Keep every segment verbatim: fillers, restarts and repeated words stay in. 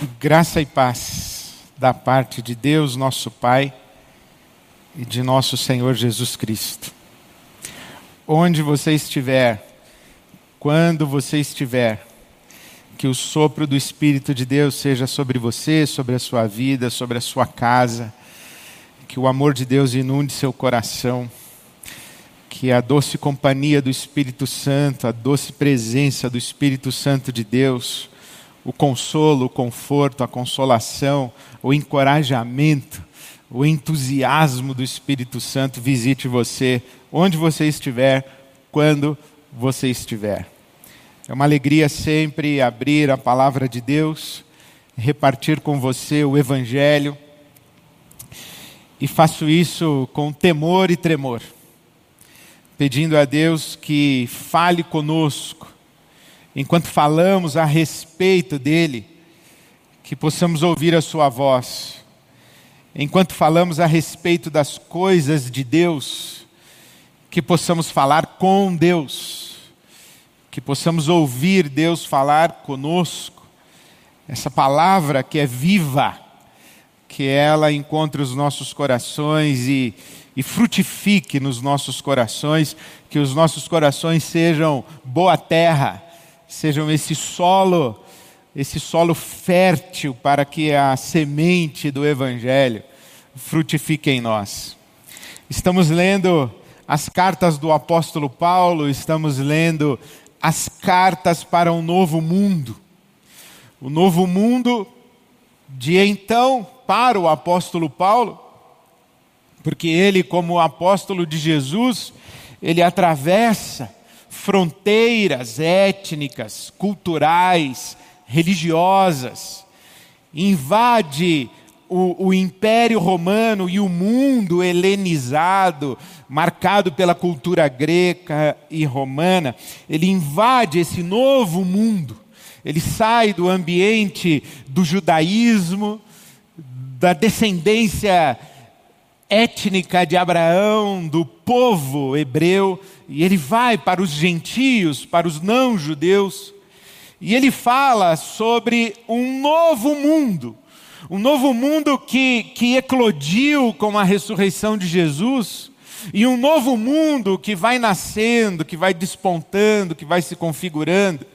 Graça e paz da parte de Deus, nosso Pai, e de nosso Senhor Jesus Cristo. Onde você estiver, quando você estiver, que o sopro do Espírito de Deus seja sobre você, sobre a sua vida, sobre a sua casa, que o amor de Deus inunde seu coração, que a doce companhia do Espírito Santo, a doce presença do Espírito Santo de Deus, o consolo, o conforto, a consolação, o encorajamento, o entusiasmo do Espírito Santo visite você, onde você estiver, quando você estiver. É uma alegria sempre abrir a palavra de Deus, repartir com você o Evangelho, e faço isso com temor e tremor, pedindo a Deus que fale conosco, enquanto falamos a respeito dele, que possamos ouvir a sua voz. Enquanto falamos a respeito das coisas de Deus, que possamos falar com Deus, que possamos ouvir Deus falar conosco. Essa palavra que é viva, que ela encontre os nossos corações e, e frutifique nos nossos corações, que os nossos corações sejam boa terra, sejam esse solo, esse solo fértil para que a semente do Evangelho frutifique em nós. Estamos lendo as cartas do apóstolo Paulo, estamos lendo as cartas para um novo mundo. O novo mundo de então para o apóstolo Paulo, porque ele, como apóstolo de Jesus, ele atravessa fronteiras étnicas, culturais, religiosas, invade o, o Império Romano e o mundo helenizado, marcado pela cultura grega e romana. Ele invade esse novo mundo, ele sai do ambiente do judaísmo, da descendência étnica de Abraão, do povo hebreu, e ele vai para os gentios, para os não-judeus, e ele fala sobre um novo mundo, um novo mundo que, que eclodiu com a ressurreição de Jesus, e um novo mundo que vai nascendo, que vai despontando, que vai se configurando.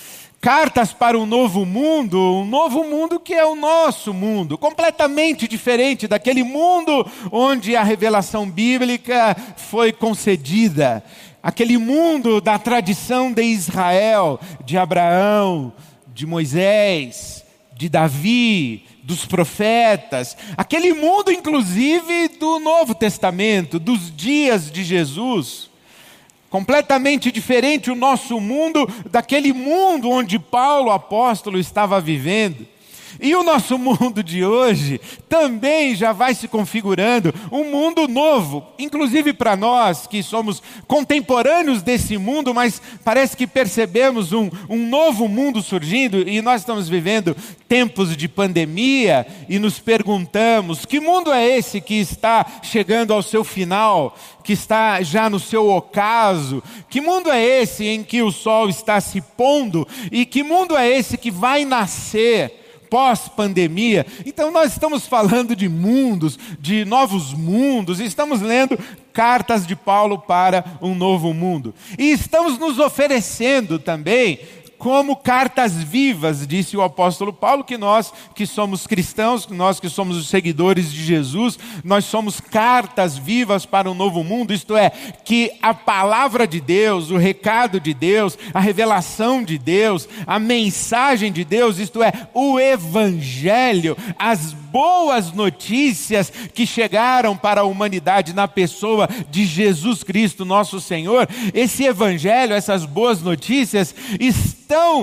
Cartas para um novo mundo, um novo mundo que é o nosso mundo, completamente diferente daquele mundo onde a revelação bíblica foi concedida. Aquele mundo da tradição de Israel, de Abraão, de Moisés, de Davi, dos profetas. Aquele mundo, inclusive, do Novo Testamento, dos dias de Jesus. Completamente diferente o nosso mundo daquele mundo onde Paulo, apóstolo, estava vivendo. E o nosso mundo de hoje também já vai se configurando um mundo novo, inclusive para nós que somos contemporâneos desse mundo, mas parece que percebemos um, um novo mundo surgindo, e nós estamos vivendo tempos de pandemia e nos perguntamos: que mundo é esse que está chegando ao seu final, que está já no seu ocaso? Que mundo é esse em que o sol está se pondo? E que mundo é esse que vai nascer pós-pandemia? Então nós estamos falando de mundos, de novos mundos, estamos lendo cartas de Paulo para um novo mundo. E estamos nos oferecendo também como cartas vivas, disse o apóstolo Paulo, que nós que somos cristãos, nós que somos os seguidores de Jesus, nós somos cartas vivas para um novo mundo, isto é, que a palavra de Deus, o recado de Deus, a revelação de Deus, a mensagem de Deus, isto é, o Evangelho, as boas notícias que chegaram para a humanidade na pessoa de Jesus Cristo, nosso Senhor, esse Evangelho, essas boas notícias, estão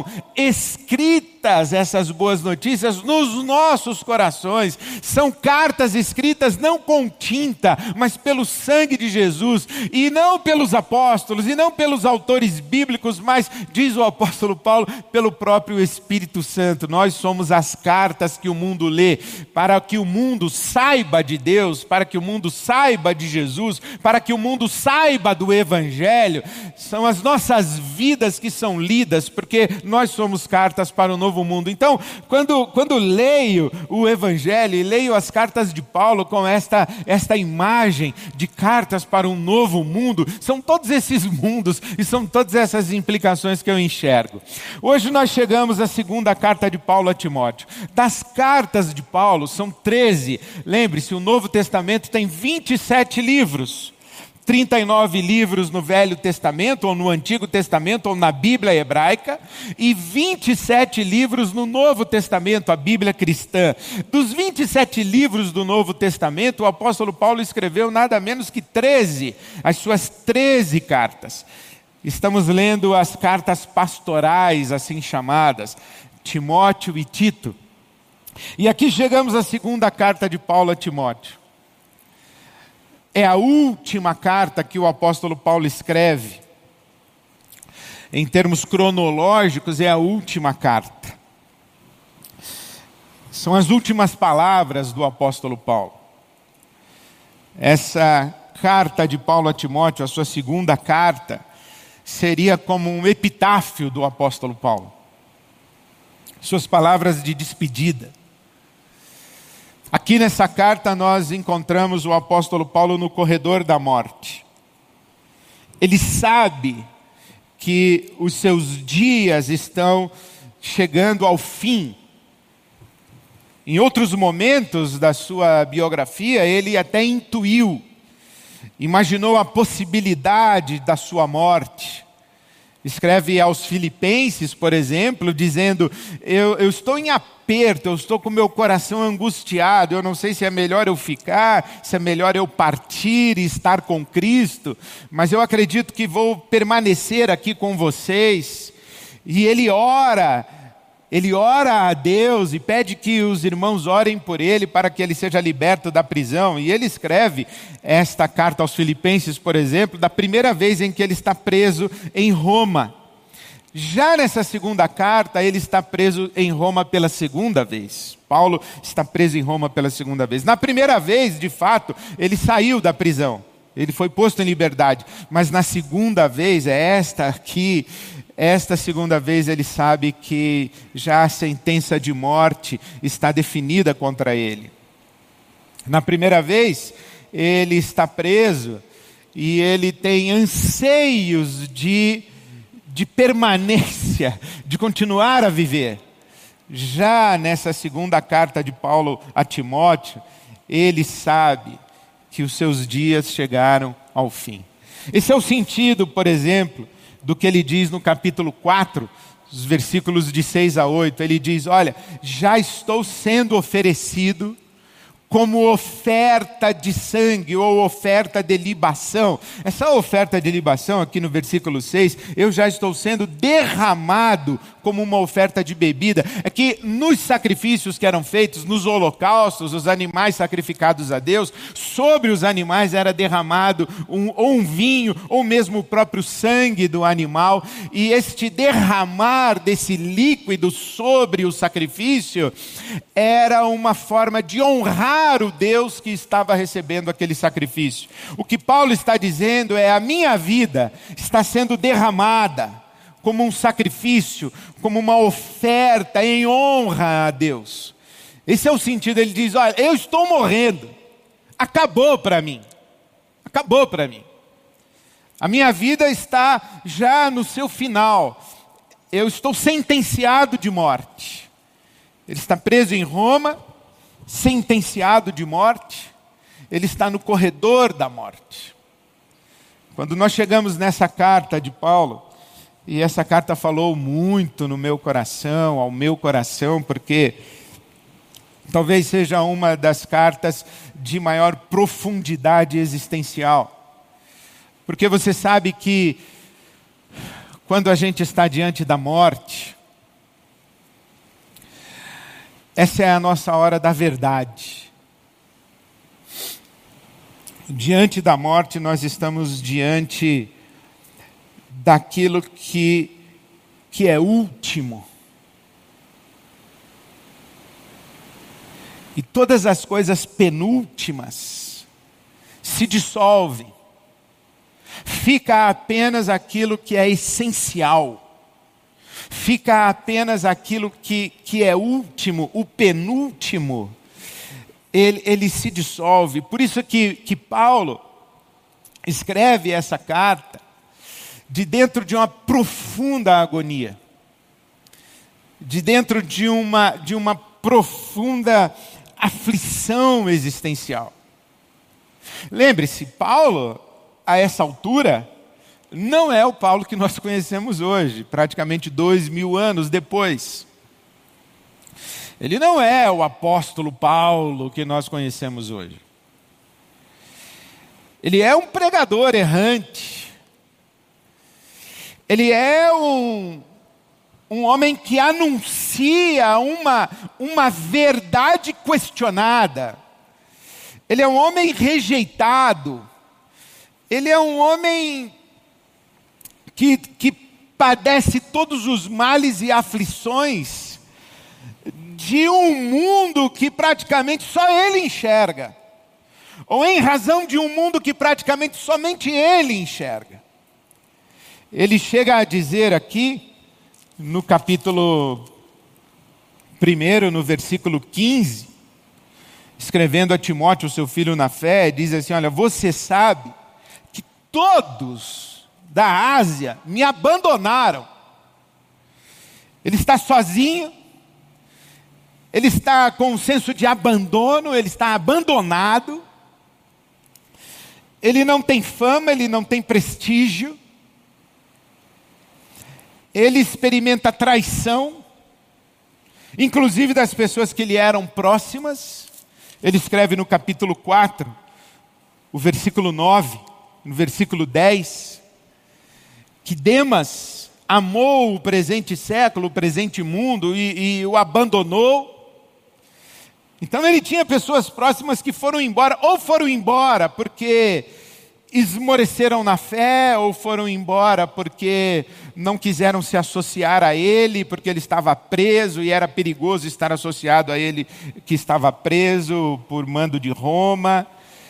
escritas, essas boas notícias, nos nossos corações. São cartas escritas não com tinta, mas pelo sangue de Jesus, e não pelos apóstolos, e não pelos autores bíblicos, mas, diz o apóstolo Paulo, pelo próprio Espírito Santo. Nós somos as cartas que o mundo lê, para que o mundo saiba de Deus, para que o mundo saiba de Jesus, para que o mundo saiba do Evangelho. São as nossas vidas que são lidas, porque nós somos cartas para o novo novo mundo. Então, quando, quando leio o Evangelho e leio as cartas de Paulo com esta, esta imagem de cartas para um novo mundo, são todos esses mundos e são todas essas implicações que eu enxergo. Hoje nós chegamos à segunda carta de Paulo a Timóteo. Das cartas de Paulo, são treze. Lembre-se, o Novo Testamento tem vinte e sete livros. trinta e nove livros no Velho Testamento, ou no Antigo Testamento, ou na Bíblia hebraica, e vinte e sete livros no Novo Testamento, a Bíblia cristã. Dos vinte e sete livros do Novo Testamento, o apóstolo Paulo escreveu nada menos que treze, as suas treze cartas. Estamos lendo as cartas pastorais, assim chamadas, Timóteo e Tito. E aqui chegamos à segunda carta de Paulo a Timóteo. É a última carta que o apóstolo Paulo escreve. Em termos cronológicos, é a última carta. São as últimas palavras do apóstolo Paulo. Essa carta de Paulo a Timóteo, a sua segunda carta, seria como um epitáfio do apóstolo Paulo. Suas palavras de despedida. Aqui nessa carta nós encontramos o apóstolo Paulo no corredor da morte. Ele sabe que os seus dias estão chegando ao fim. Em outros momentos da sua biografia, ele até intuiu, imaginou a possibilidade da sua morte. Escreve aos Filipenses, por exemplo, dizendo, eu, eu estou em aperto, eu estou com o meu coração angustiado, eu não sei se é melhor eu ficar, se é melhor eu partir e estar com Cristo, mas eu acredito que vou permanecer aqui com vocês. E ele ora, ele ora a Deus e pede que os irmãos orem por ele para que ele seja liberto da prisão. E ele escreve esta carta aos Filipenses, por exemplo, da primeira vez em que ele está preso em Roma. Já nessa segunda carta, ele está preso em Roma pela segunda vez. Paulo está preso em Roma pela segunda vez. Na primeira vez, de fato, ele saiu da prisão. Ele foi posto em liberdade. Mas na segunda vez, é esta aqui, esta segunda vez ele sabe que já a sentença de morte está definida contra ele. Na primeira vez, ele está preso e ele tem anseios de, de permanência, de continuar a viver. Já nessa segunda carta de Paulo a Timóteo, ele sabe que os seus dias chegaram ao fim. Esse é o sentido, por exemplo, do que ele diz no capítulo quatro, os versículos de seis a oito. Ele diz, olha, já estou sendo oferecido como oferta de sangue ou oferta de libação. Essa oferta de libação aqui no versículo seis, eu já estou sendo derramado como uma oferta de bebida. É que nos sacrifícios que eram feitos, nos holocaustos, os animais sacrificados a Deus, sobre os animais era derramado um, ou um vinho, ou mesmo o próprio sangue do animal. E este derramar desse líquido sobre o sacrifício era uma forma de honrar o Deus que estava recebendo aquele sacrifício. O que Paulo está dizendo é, a minha vida está sendo derramada como um sacrifício, como uma oferta em honra a Deus. Esse é o sentido. Ele diz, olha, eu estou morrendo, acabou para mim, acabou para mim. A minha vida está já no seu final, eu estou sentenciado de morte. Ele está preso em Roma, sentenciado de morte, ele está no corredor da morte. Quando nós chegamos nessa carta de Paulo, e essa carta falou muito no meu coração, ao meu coração, porque talvez seja uma das cartas de maior profundidade existencial. Porque você sabe que quando a gente está diante da morte, essa é a nossa hora da verdade. Diante da morte, nós estamos diante daquilo que, que é último. E todas as coisas penúltimas se dissolvem. Fica apenas aquilo que é essencial. fica apenas aquilo que, que é último, o penúltimo, ele, ele se dissolve. Por isso que, que Paulo escreve essa carta de dentro de uma profunda agonia, de dentro de uma, de uma profunda aflição existencial. Lembre-se, Paulo, a essa altura, não é o Paulo que nós conhecemos hoje, praticamente dois mil anos depois. Ele não é o apóstolo Paulo que nós conhecemos hoje. Ele é um pregador errante. Ele é um, um homem que anuncia uma, uma verdade questionada. Ele é um homem rejeitado. Ele é um homem que, que padece todos os males e aflições de um mundo que praticamente só ele enxerga. Ou em razão de um mundo que praticamente somente ele enxerga. Ele chega a dizer aqui, no capítulo primeiro, no versículo quinze, escrevendo a Timóteo, seu filho na fé, diz assim, olha, você sabe que todos da Ásia me abandonaram. Ele está sozinho, ele está com um senso de abandono, ele está abandonado, ele não tem fama, ele não tem prestígio, ele experimenta traição, inclusive das pessoas que lhe eram próximas. Ele escreve no capítulo quatro, o versículo nove, no versículo dez, que Demas amou o presente século, o presente mundo, e, e o abandonou. Então ele tinha pessoas próximas que foram embora, ou foram embora porque esmoreceram na fé, ou foram embora porque não quiseram se associar a ele, porque ele estava preso e era perigoso estar associado a ele que estava preso por mando de Roma.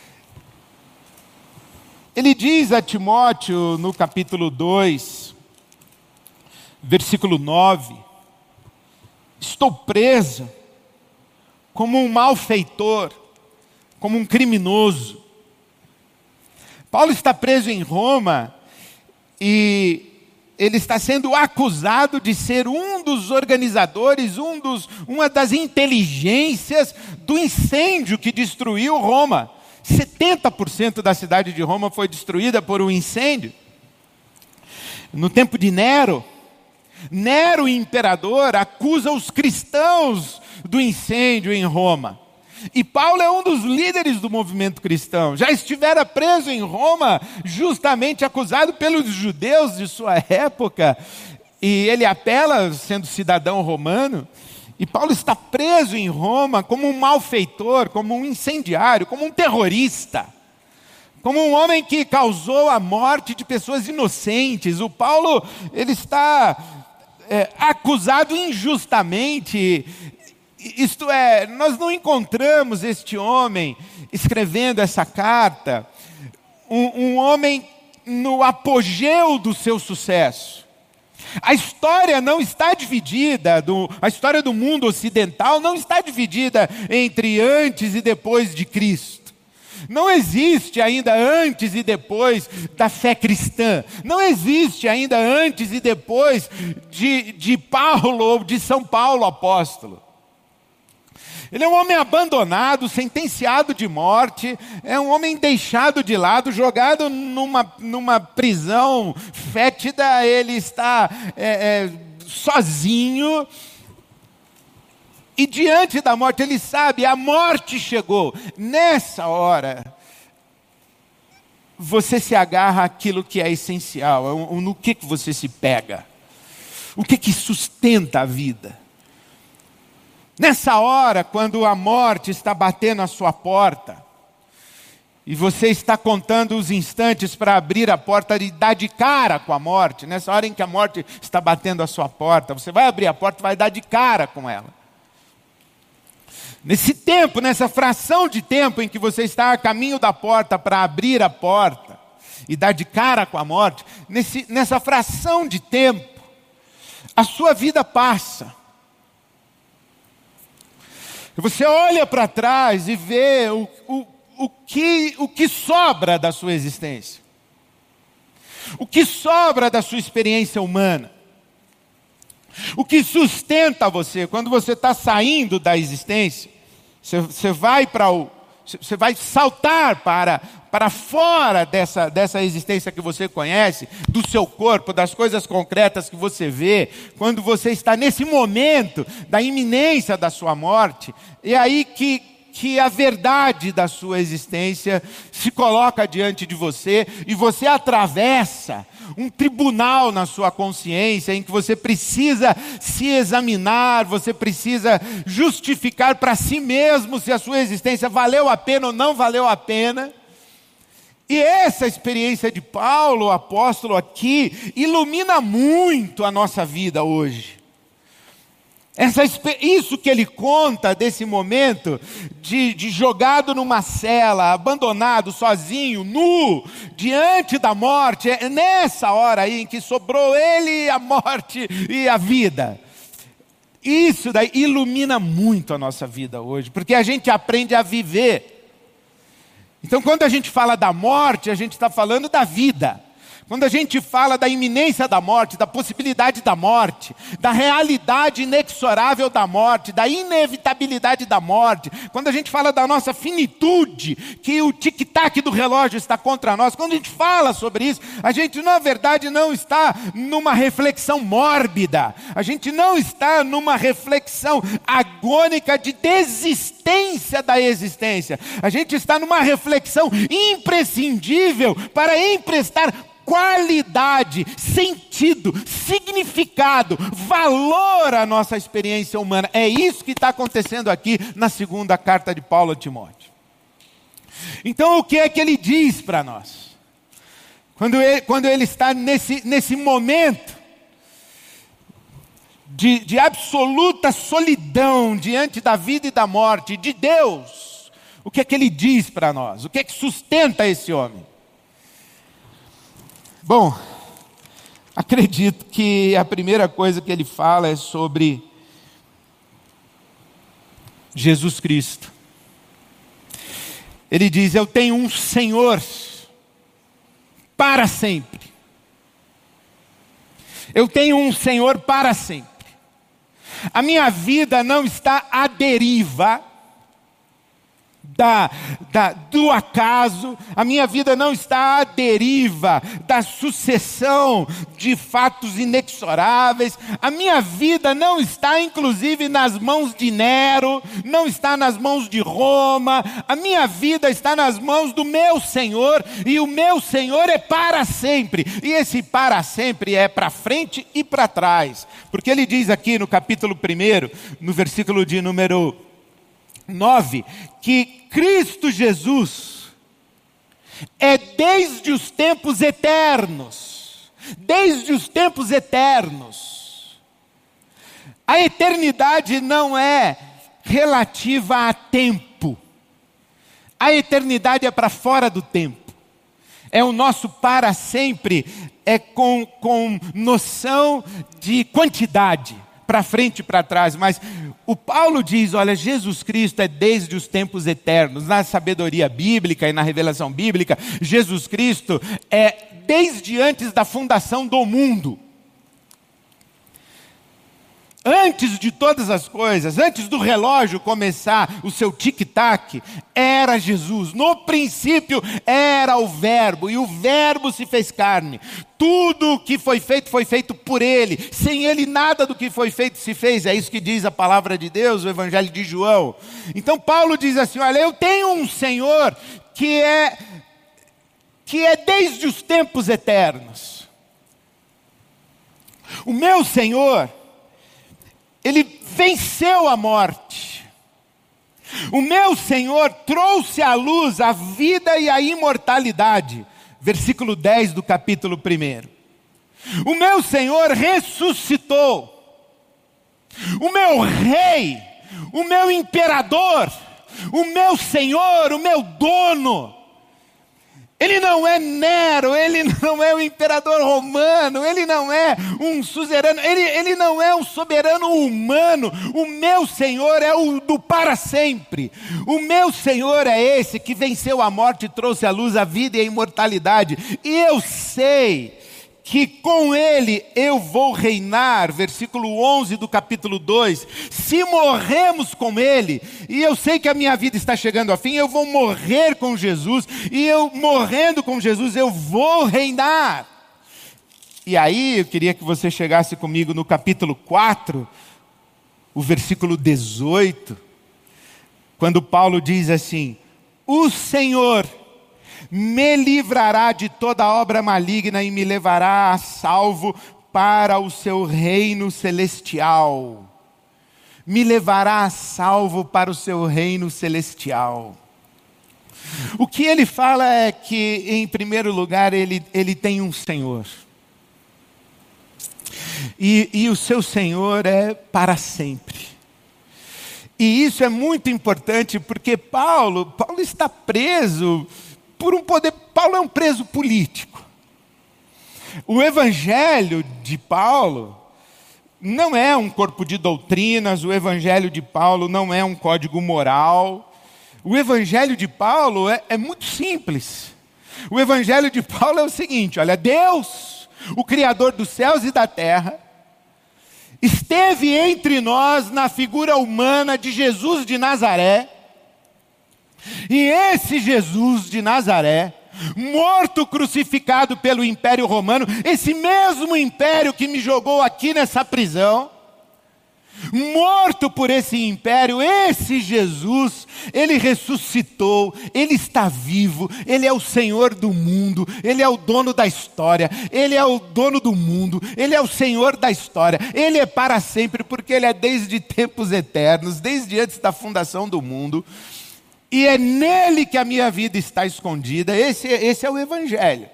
Ele diz a Timóteo no capítulo dois, versículo nove, estou preso como um malfeitor, como um criminoso. Paulo está preso em Roma e ele está sendo acusado de ser um dos organizadores, um dos, uma das inteligências do incêndio que destruiu Roma. setenta por cento da cidade de Roma foi destruída por um incêndio. No tempo de Nero, Nero, o imperador, acusa os cristãos do incêndio em Roma. E Paulo é um dos líderes do movimento cristão. Já estivera preso em Roma, justamente acusado pelos judeus de sua época. E ele apela, sendo cidadão romano. E Paulo está preso em Roma como um malfeitor, como um incendiário, como um terrorista. Como um homem que causou a morte de pessoas inocentes. O Paulo, ele está é, acusado injustamente. Isto é, nós não encontramos este homem escrevendo essa carta, um, um homem no apogeu do seu sucesso. A história não está dividida, do, a história do mundo ocidental não está dividida entre antes e depois de Cristo. Não existe ainda antes e depois da fé cristã. Não existe ainda antes e depois de, de Paulo ou de São Paulo apóstolo. Ele é um homem abandonado, sentenciado de morte, é um homem deixado de lado, jogado numa, numa prisão fétida, ele está é, é, sozinho. E diante da morte, ele sabe, a morte chegou. Nessa hora, você se agarra àquilo que é essencial, no que, que você se pega, o que, que sustenta a vida. Nessa hora, quando a morte está batendo à sua porta, e você está contando os instantes para abrir a porta e dar de cara com a morte, nessa hora em que a morte está batendo à sua porta, você vai abrir a porta e vai dar de cara com ela. Nesse tempo, nessa fração de tempo em que você está a caminho da porta para abrir a porta e dar de cara com a morte, nesse, nessa fração de tempo, a sua vida passa. Você olha para trás e vê o, o, o, que, o que sobra da sua existência. O que sobra da sua experiência humana. O que sustenta você. Quando você está saindo da existência, você, você vai para o... Você vai saltar para, para fora dessa, dessa existência que você conhece, do seu corpo, das coisas concretas que você vê, quando você está nesse momento da iminência da sua morte, é aí que, que a verdade da sua existência se coloca diante de você e você atravessa um tribunal na sua consciência em que você precisa se examinar, você precisa justificar para si mesmo se a sua existência valeu a pena ou não valeu a pena. E essa experiência de Paulo, o apóstolo aqui, ilumina muito a nossa vida hoje. Essa, isso que ele conta desse momento de, de jogado numa cela, abandonado, sozinho, nu, diante da morte, é nessa hora aí em que sobrou ele, a morte e a vida. Isso daí ilumina muito a nossa vida hoje, porque a gente aprende a viver. Então quando a gente fala da morte, a gente está falando da vida. Quando a gente fala da iminência da morte, da possibilidade da morte, da realidade inexorável da morte, da inevitabilidade da morte, quando a gente fala da nossa finitude, que o tic-tac do relógio está contra nós, quando a gente fala sobre isso, a gente na verdade não está numa reflexão mórbida, a gente não está numa reflexão agônica de desistência da existência, a gente está numa reflexão imprescindível para emprestar qualidade, sentido, significado, valor à nossa experiência humana. É isso que está acontecendo aqui na segunda carta de Paulo a Timóteo. Então o que é que ele diz para nós? Quando ele, quando ele está nesse, nesse momento de, de absoluta solidão diante da vida e da morte de Deus, o que é que ele diz para nós? O que é que sustenta esse homem? Bom, acredito que a primeira coisa que ele fala é sobre Jesus Cristo. Ele diz, eu tenho um Senhor para sempre. Eu tenho um Senhor para sempre. A minha vida não está à deriva Da, da, do acaso, a minha vida não está à deriva da sucessão de fatos inexoráveis, a minha vida não está inclusive nas mãos de Nero, não está nas mãos de Roma, a minha vida está nas mãos do meu Senhor, e o meu Senhor é para sempre, e esse para sempre é para frente e para trás, porque ele diz aqui no capítulo primeiro, no versículo de número nove, que Cristo Jesus é desde os tempos eternos, desde os tempos eternos. A eternidade não é relativa a tempo, a eternidade é para fora do tempo, é o nosso para sempre, é com, com noção de quantidade, para frente e para trás, mas o Paulo diz, olha, Jesus Cristo é desde os tempos eternos, na sabedoria bíblica e na revelação bíblica, Jesus Cristo é desde antes da fundação do mundo. Antes de todas as coisas, antes do relógio começar o seu tic-tac, era Jesus. No princípio era o Verbo, e o Verbo se fez carne. Tudo o que foi feito, foi feito por Ele. Sem Ele nada do que foi feito se fez. É isso que diz a palavra de Deus, o Evangelho de João. Então Paulo diz assim, olha, eu tenho um Senhor que é, que é desde os tempos eternos. O meu Senhor, Ele venceu a morte. O meu Senhor trouxe à luz a vida e a imortalidade. Versículo dez do capítulo primeiro. O meu Senhor ressuscitou. O meu rei, o meu imperador, o meu Senhor, o meu dono, Ele não é Nero, ele não é o imperador romano, ele não é um suzerano, ele, ele não é um soberano humano. O meu Senhor é o do para sempre. O meu Senhor é esse que venceu a morte e trouxe à luz a vida e a imortalidade. E eu sei que com Ele eu vou reinar, versículo onze do capítulo dois, se morremos com Ele, e eu sei que a minha vida está chegando ao fim, eu vou morrer com Jesus, e eu morrendo com Jesus, eu vou reinar. E aí eu queria que você chegasse comigo no capítulo quatro, o versículo dezoito, quando Paulo diz assim: o Senhor me livrará de toda obra maligna e me levará a salvo para o seu reino celestial. Me levará a salvo para o seu reino celestial. O que ele fala é que, em primeiro lugar, ele, ele tem um Senhor. E, e o seu Senhor é para sempre. E isso é muito importante porque Paulo, Paulo está preso por um poder. Paulo é um preso político. O evangelho de Paulo não é um corpo de doutrinas, o evangelho de Paulo não é um código moral. O evangelho de Paulo é, é muito simples. O evangelho de Paulo é o seguinte: olha, Deus, o Criador dos céus e da terra, esteve entre nós na figura humana de Jesus de Nazaré. E esse Jesus de Nazaré, morto, crucificado pelo Império Romano, esse mesmo império que me jogou aqui nessa prisão, morto por esse império, esse Jesus, ele ressuscitou, ele está vivo, ele é o Senhor do mundo, ele é o dono da história, ele é o dono do mundo, ele é o Senhor da história, ele é para sempre, porque ele é desde tempos eternos, desde antes da fundação do mundo. E é nele que a minha vida está escondida. Esse, esse é o evangelho.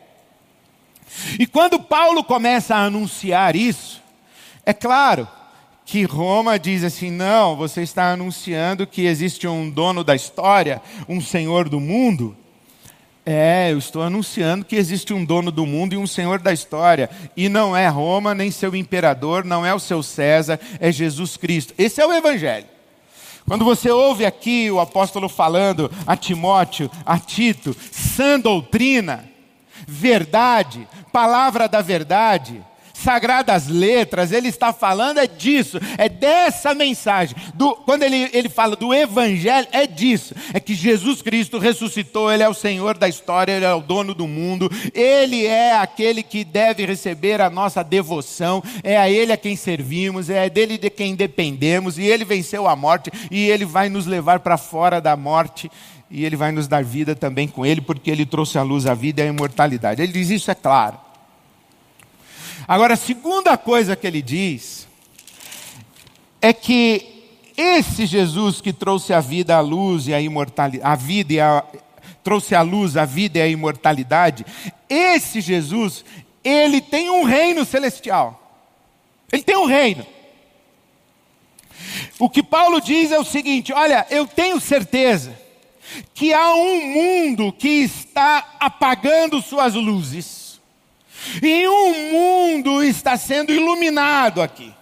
E quando Paulo começa a anunciar isso, é claro que Roma diz assim: não, você está anunciando que existe um dono da história, um senhor do mundo. É, eu estou anunciando que existe um dono do mundo e um senhor da história. E não é Roma, nem seu imperador, não é o seu César, é Jesus Cristo. Esse é o evangelho. Quando você ouve aqui o apóstolo falando a Timóteo, a Tito, sã doutrina, verdade, palavra da verdade, sagradas letras, ele está falando é disso, é dessa mensagem. Do, quando ele, ele fala do evangelho, é disso, é que Jesus Cristo ressuscitou, ele é o Senhor da história, ele é o dono do mundo, ele é aquele que deve receber a nossa devoção, é a ele a quem servimos, é dele de quem dependemos, e ele venceu a morte, e ele vai nos levar para fora da morte, e ele vai nos dar vida também com ele, porque ele trouxe à luz a vida e a imortalidade. Ele diz isso, é claro. Agora, a segunda coisa que ele diz é que esse Jesus que trouxe a vida, a luz e a imortalidade, a vida e a, trouxe à luz a vida e a imortalidade, esse Jesus, ele tem um reino celestial. Ele tem um reino. O que Paulo diz é o seguinte: olha, eu tenho certeza que há um mundo que está apagando suas luzes. E um mundo está sendo iluminado aqui.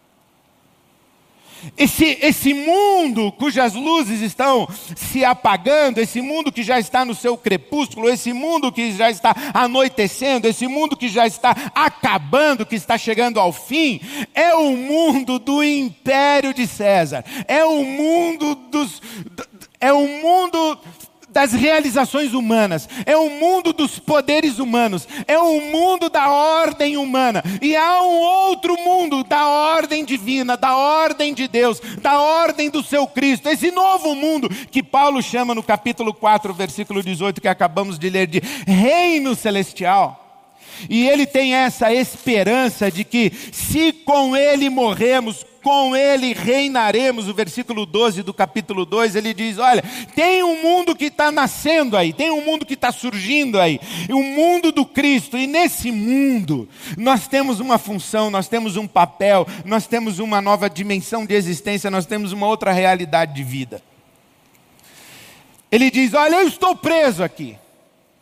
Esse, esse mundo cujas luzes estão se apagando, esse mundo que já está no seu crepúsculo, esse mundo que já está anoitecendo, esse mundo que já está acabando, que está chegando ao fim, é o mundo do império de César. É o mundo dos... É o mundo das realizações humanas, é o mundo dos poderes humanos, é o mundo da ordem humana, e há um outro mundo da ordem divina, da ordem de Deus, da ordem do seu Cristo, esse novo mundo que Paulo chama no capítulo quatro, versículo dezoito, que acabamos de ler, de reino celestial. E ele tem essa esperança de que se com ele morremos, com ele reinaremos. O versículo doze do capítulo dois, ele diz, olha, tem um mundo que está nascendo aí, tem um mundo que está surgindo aí, o mundo do Cristo, e nesse mundo nós temos uma função, nós temos um papel, nós temos uma nova dimensão de existência, nós temos uma outra realidade de vida. Ele diz, olha, eu estou preso aqui,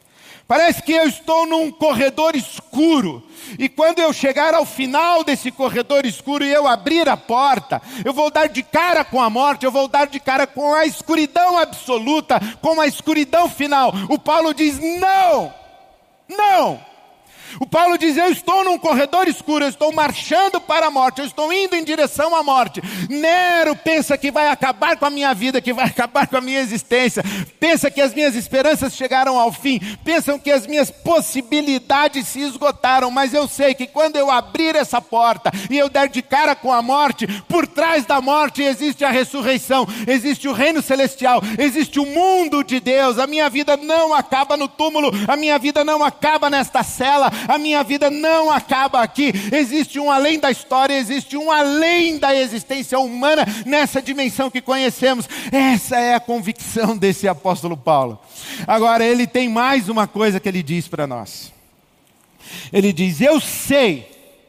Parece que eu estou num corredor escuro. E quando eu chegar ao final desse corredor escuro e eu abrir a porta, eu vou dar de cara com a morte, eu vou dar de cara com a escuridão absoluta, com a escuridão final. O Paulo diz, não, não. O Paulo diz, eu estou num corredor escuro, eu estou marchando para a morte, eu estou indo em direção à morte. Nero pensa que vai acabar com a minha vida, que vai acabar com a minha existência. Pensa que as minhas esperanças chegaram ao fim. Pensam que as minhas possibilidades se esgotaram. Mas eu sei que quando eu abrir essa porta e eu der de cara com a morte, por trás da morte existe a ressurreição, existe o reino celestial, existe o mundo de Deus. A minha vida não acaba no túmulo, a minha vida não acaba nesta cela. A minha vida não acaba aqui. Existe um além da história, existe um além da existência humana nessa dimensão que conhecemos. Essa é a convicção desse apóstolo Paulo. Agora, ele tem mais uma coisa que ele diz para nós. Ele diz, eu sei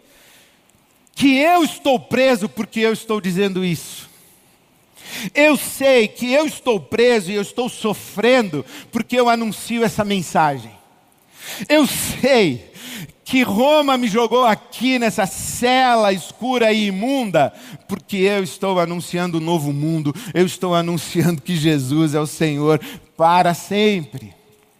que eu estou preso porque eu estou dizendo isso. Eu sei que eu estou preso e eu estou sofrendo porque eu anuncio essa mensagem. Eu sei que Roma me jogou aqui nessa cela escura e imunda, porque eu estou anunciando um novo mundo, eu estou anunciando que Jesus é o Senhor para sempre.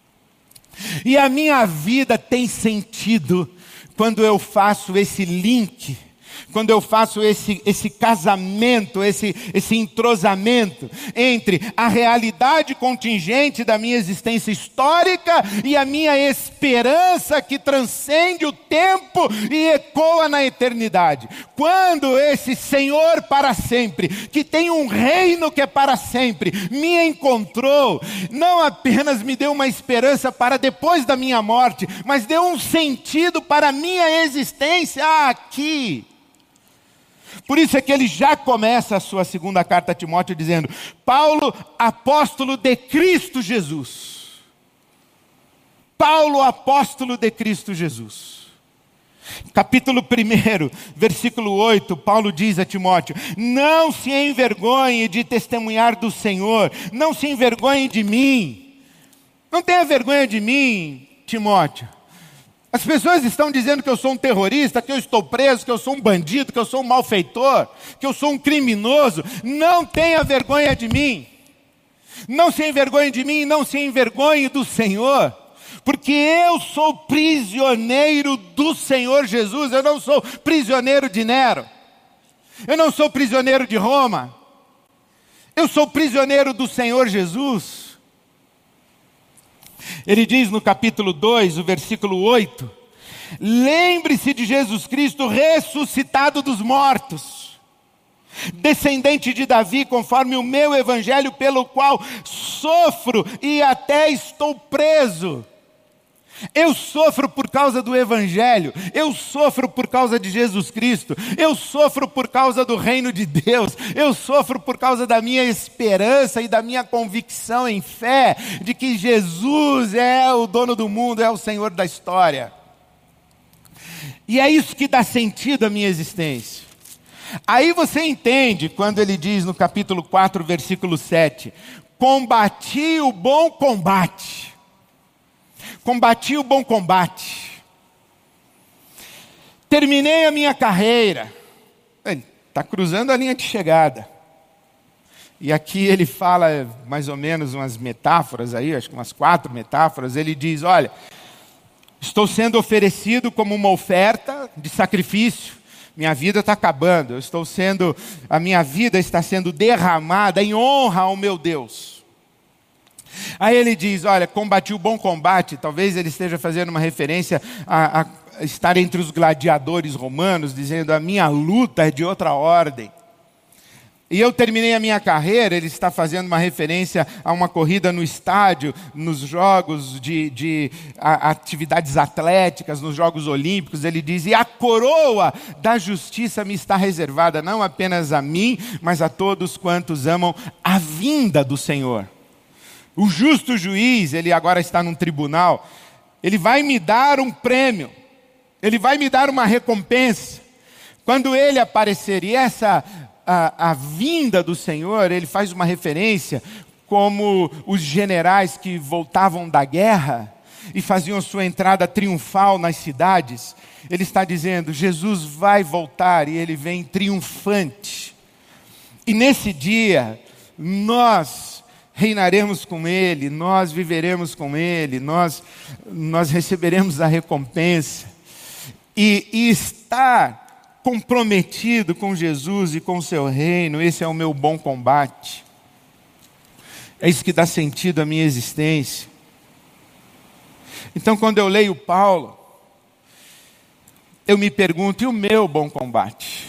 E a minha vida tem sentido quando eu faço esse link, quando eu faço esse, esse casamento, esse, esse entrosamento entre a realidade contingente da minha existência histórica e a minha esperança que transcende o tempo e ecoa na eternidade. Quando esse Senhor para sempre, que tem um reino que é para sempre, me encontrou, não apenas me deu uma esperança para depois da minha morte, mas deu um sentido para a minha existência aqui. Por isso é que ele já começa a sua segunda carta a Timóteo dizendo, Paulo, apóstolo de Cristo Jesus. Paulo, apóstolo de Cristo Jesus. Capítulo um, versículo oito, Paulo diz a Timóteo, não se envergonhe de testemunhar do Senhor, não se envergonhe de mim. Não tenha vergonha de mim, Timóteo. As pessoas estão dizendo que eu sou um terrorista, que eu estou preso, que eu sou um bandido, que eu sou um malfeitor, que eu sou um criminoso. Não tenha vergonha de mim. Não se envergonhe de mim, não se envergonhe do Senhor. Porque eu sou prisioneiro do Senhor Jesus, eu não sou prisioneiro de Nero. Eu não sou prisioneiro de Roma. Eu sou prisioneiro do Senhor Jesus. Ele diz no capítulo dois, o versículo oito, lembre-se de Jesus Cristo ressuscitado dos mortos, descendente de Davi, conforme o meu evangelho, pelo qual sofro e até estou preso. Eu sofro por causa do Evangelho, eu sofro por causa de Jesus Cristo, eu sofro por causa do reino de Deus, eu sofro por causa da minha esperança e da minha convicção em fé, de que Jesus é o dono do mundo, é o Senhor da história. E é isso que dá sentido à minha existência. Aí você entende quando ele diz no capítulo quatro, versículo sete, combati o bom combate. Combati o bom combate. Terminei a minha carreira. Está cruzando a linha de chegada. E aqui ele fala mais ou menos umas metáforas aí, acho que umas quatro metáforas. Ele diz, olha, estou sendo oferecido como uma oferta de sacrifício. Minha vida está acabando. Eu estou sendo, a minha vida está sendo derramada em honra ao meu Deus. Aí ele diz, olha, combati o bom combate. Talvez ele esteja fazendo uma referência a, a estar entre os gladiadores romanos, dizendo, a minha luta é de outra ordem. E eu terminei a minha carreira, ele está fazendo uma referência a uma corrida no estádio, nos jogos de, de a, atividades atléticas, nos Jogos Olímpicos. Ele diz, e a coroa da justiça me está reservada, não apenas a mim, mas a todos quantos amam a vinda do Senhor. O justo juiz, ele agora está num tribunal, ele vai me dar um prêmio, ele vai me dar uma recompensa, quando ele aparecer. E essa, a, a vinda do Senhor, ele faz uma referência, como os generais que voltavam da guerra, e faziam sua entrada triunfal nas cidades, ele está dizendo: Jesus vai voltar e ele vem triunfante. E nesse dia, nós reinaremos com ele, nós viveremos com ele, nós, nós receberemos a recompensa. E, e estar comprometido com Jesus e com o seu reino, esse é o meu bom combate. É isso que dá sentido à minha existência. Então, quando eu leio Paulo, eu me pergunto: e o meu bom combate?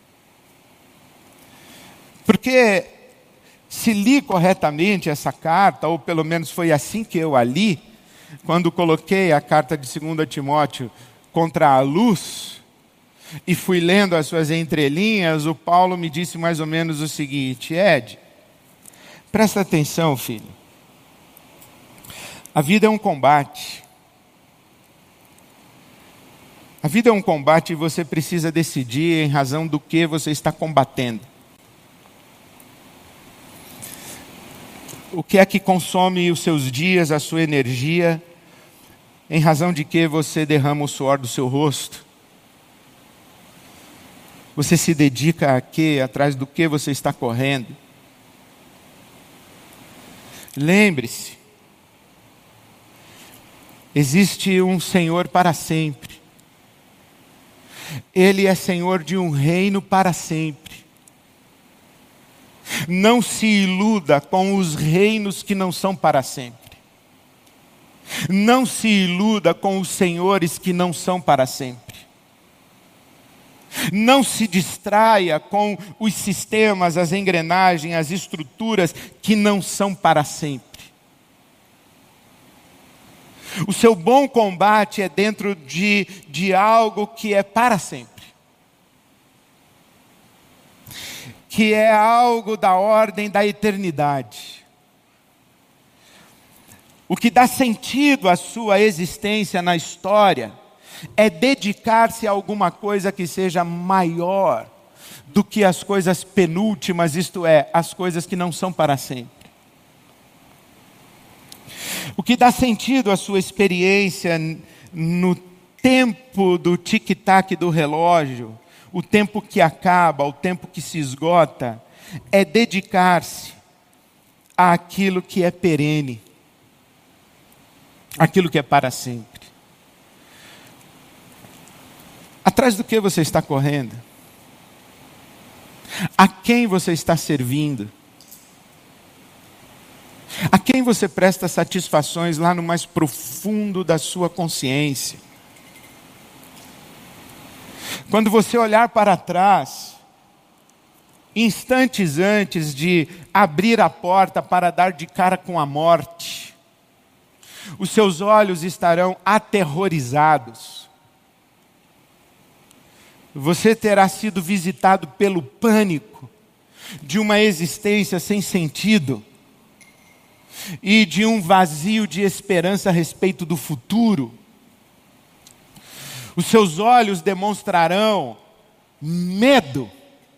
Porque se li corretamente essa carta, ou pelo menos foi assim que eu a li, quando coloquei a carta de Segunda Timóteo contra a luz, e fui lendo as suas entrelinhas, o Paulo me disse mais ou menos o seguinte: Ed, presta atenção, filho. A vida é um combate. A vida é um combate e você precisa decidir em razão do que você está combatendo. O que é que consome os seus dias, a sua energia, em razão de que você derrama o suor do seu rosto? Você se dedica a quê? Atrás do que você está correndo? Lembre-se, existe um Senhor para sempre. Ele é Senhor de um reino para sempre. Não se iluda com os reinos que não são para sempre. Não se iluda com os senhores que não são para sempre. Não se distraia com os sistemas, as engrenagens, as estruturas que não são para sempre. O seu bom combate é dentro de, de algo que é para sempre. Que é algo da ordem da eternidade. O que dá sentido à sua existência na história é dedicar-se a alguma coisa que seja maior do que as coisas penúltimas, isto é, as coisas que não são para sempre. O que dá sentido à sua experiência no tempo do tic-tac do relógio, o tempo que acaba, o tempo que se esgota, é dedicar-se àquilo que é perene, aquilo que é para sempre. Atrás do que você está correndo? A quem você está servindo? A quem você presta satisfações lá no mais profundo da sua consciência? Quando você olhar para trás, instantes antes de abrir a porta para dar de cara com a morte, os seus olhos estarão aterrorizados. Você terá sido visitado pelo pânico de uma existência sem sentido e de um vazio de esperança a respeito do futuro. Os seus olhos demonstrarão medo.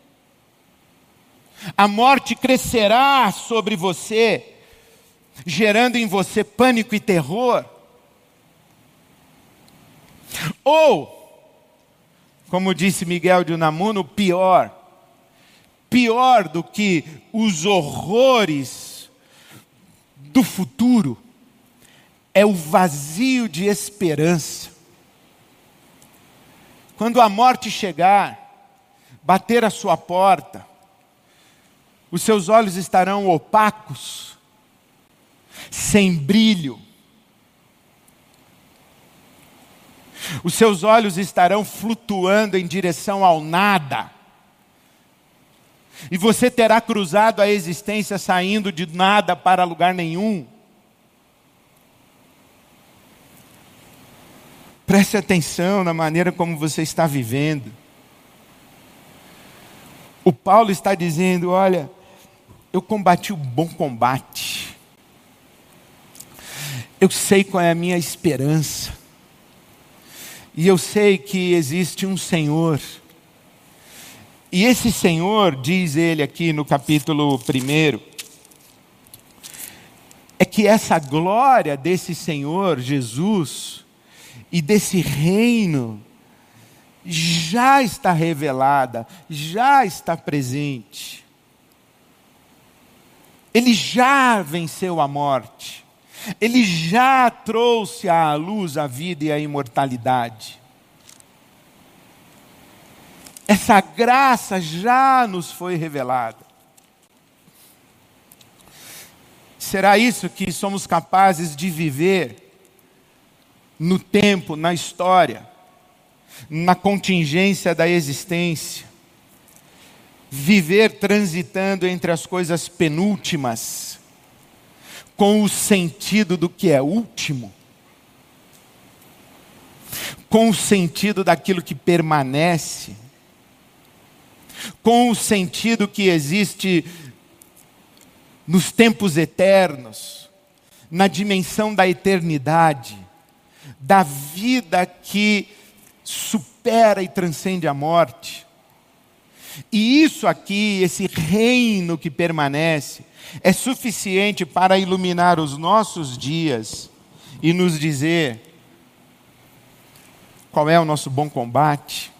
A morte crescerá sobre você, gerando em você pânico e terror. Ou, como disse Miguel de Unamuno, pior. Pior do que os horrores do futuro é o vazio de esperança. Quando a morte chegar, bater à sua porta, os seus olhos estarão opacos, sem brilho. Os seus olhos estarão flutuando em direção ao nada. E você terá cruzado a existência saindo de nada para lugar nenhum. Preste atenção na maneira como você está vivendo. O Paulo está dizendo: olha, eu combati o bom combate. Eu sei qual é a minha esperança. E eu sei que existe um Senhor. E esse Senhor, diz ele aqui no capítulo primeiro, é que que essa glória desse Senhor Jesus e desse reino já está revelada, já está presente. Ele já venceu a morte. Ele já trouxe à luz a vida e a imortalidade. Essa graça já nos foi revelada. Será isso que somos capazes de viver no tempo, na história, na contingência da existência? Viver transitando entre as coisas penúltimas, com o sentido do que é último, com o sentido daquilo que permanece, com o sentido que existe nos tempos eternos, na dimensão da eternidade, da vida que supera e transcende a morte. E isso aqui, esse reino que permanece, é suficiente para iluminar os nossos dias e nos dizer qual é o nosso bom combate.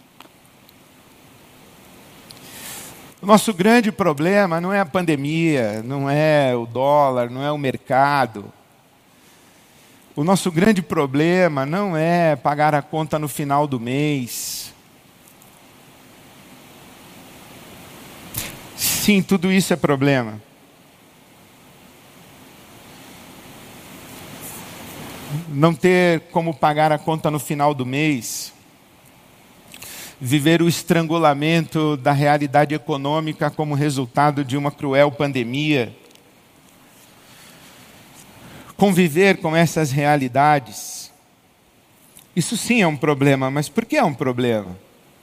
O nosso grande problema não é a pandemia, não é o dólar, não é o mercado. O nosso grande problema não é pagar a conta no final do mês. Sim, tudo isso é problema. Não ter como pagar a conta no final do mês. Viver o estrangulamento da realidade econômica como resultado de uma cruel pandemia. Conviver com essas realidades. Isso sim é um problema, mas por que é um problema?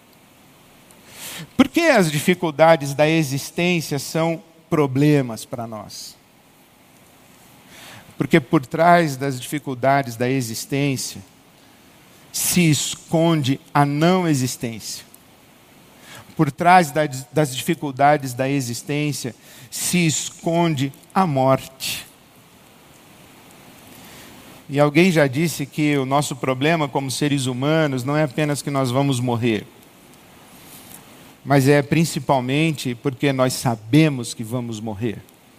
Por que as dificuldades da existência são problemas para nós? Porque por trás das dificuldades da existência se esconde a não existência. Por trás das dificuldades da existência se esconde a morte. E alguém já disse que o nosso problema como seres humanos não é apenas que nós vamos morrer, mas é principalmente porque nós sabemos que vamos morrer.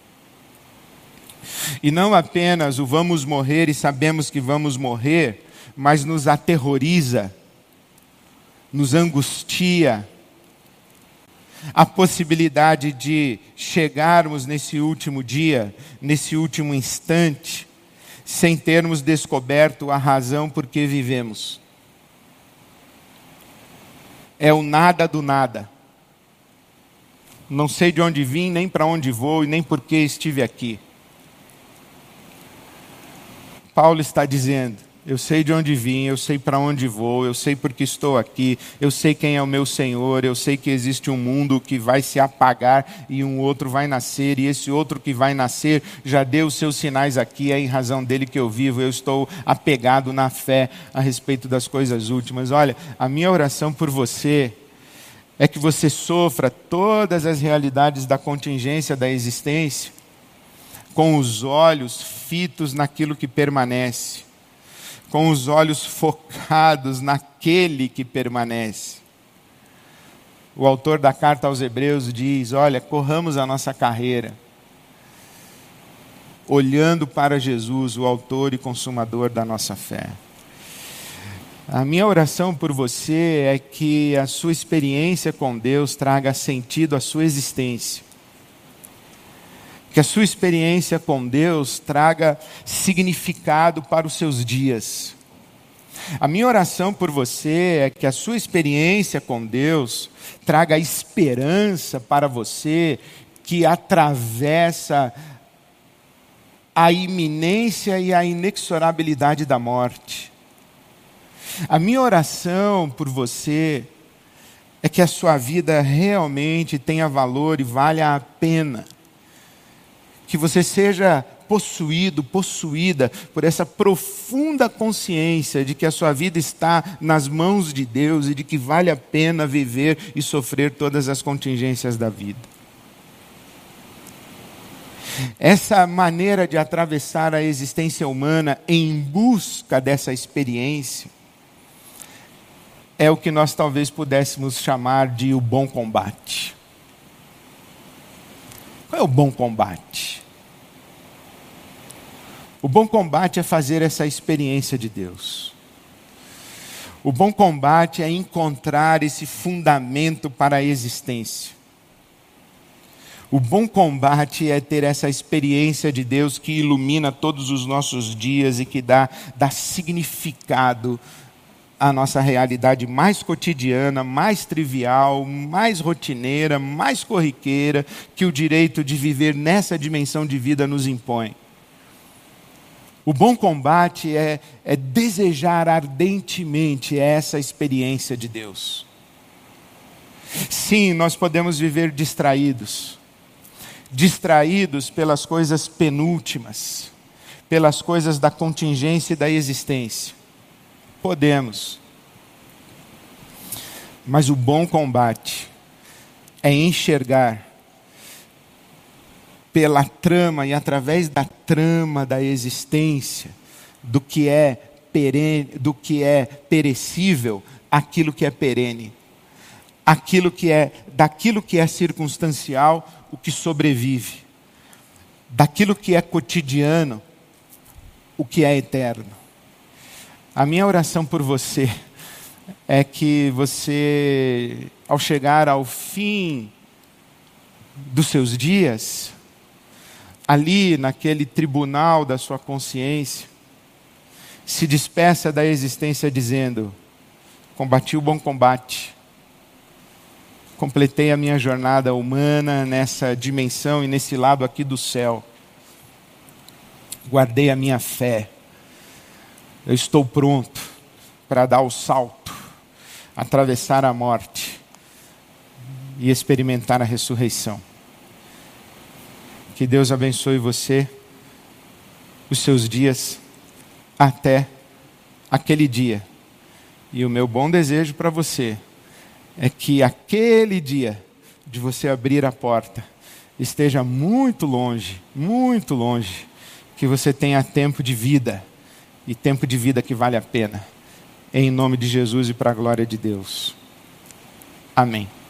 E não apenas o vamos morrer e sabemos que vamos morrer, mas nos aterroriza, nos angustia a possibilidade de chegarmos nesse último dia, nesse último instante, sem termos descoberto a razão por que vivemos. É o nada do nada. Não sei de onde vim, nem para onde vou e nem por que estive aqui. Paulo está dizendo, eu sei de onde vim, eu sei para onde vou, eu sei porque estou aqui, eu sei quem é o meu Senhor, eu sei que existe um mundo que vai se apagar e um outro vai nascer, e esse outro que vai nascer já deu os seus sinais aqui, é em razão dele que eu vivo, eu estou apegado na fé a respeito das coisas últimas. Olha, a minha oração por você é que você sofra todas as realidades da contingência da existência com os olhos fitos naquilo que permanece, com os olhos focados naquele que permanece. O autor da carta aos Hebreus diz, olha, corramos a nossa carreira, olhando para Jesus, o autor e consumador da nossa fé. A minha oração por você é que a sua experiência com Deus traga sentido à sua existência. Que a sua experiência com Deus traga significado para os seus dias. A minha oração por você é que a sua experiência com Deus traga esperança para você que atravessa a iminência e a inexorabilidade da morte. A minha oração por você é que a sua vida realmente tenha valor e valha a pena. Que você seja possuído, possuída por essa profunda consciência de que a sua vida está nas mãos de Deus e de que vale a pena viver e sofrer todas as contingências da vida. Essa maneira de atravessar a existência humana em busca dessa experiência é o que nós talvez pudéssemos chamar de o bom combate. Qual é o bom combate? O bom combate é fazer essa experiência de Deus. O bom combate é encontrar esse fundamento para a existência. O bom combate é ter essa experiência de Deus que ilumina todos os nossos dias e que dá, dá significado à nossa realidade mais cotidiana, mais trivial, mais rotineira, mais corriqueira, que o direito de viver nessa dimensão de vida nos impõe. O bom combate é, é desejar ardentemente essa experiência de Deus. Sim, nós podemos viver distraídos. Distraídos pelas coisas penúltimas, pelas coisas da contingência e da existência. Podemos. Mas o bom combate é enxergar pela trama e através da trama da existência, do que é perene, do que é perecível, aquilo que é perene. Aquilo que é, daquilo que é circunstancial, o que sobrevive. Daquilo que é cotidiano, o que é eterno. A minha oração por você é que você, ao chegar ao fim dos seus dias, ali naquele tribunal da sua consciência, se despeça da existência dizendo: combati o bom combate. Completei a minha jornada humana nessa dimensão e nesse lado aqui do céu. Guardei a minha fé. Eu estou pronto para dar o salto, atravessar a morte e experimentar a ressurreição. Que Deus abençoe você, os seus dias, até aquele dia. E o meu bom desejo para você é que aquele dia de você abrir a porta esteja muito longe, muito longe, que você tenha tempo de vida, e tempo de vida que vale a pena. Em nome de Jesus e para a glória de Deus. Amém.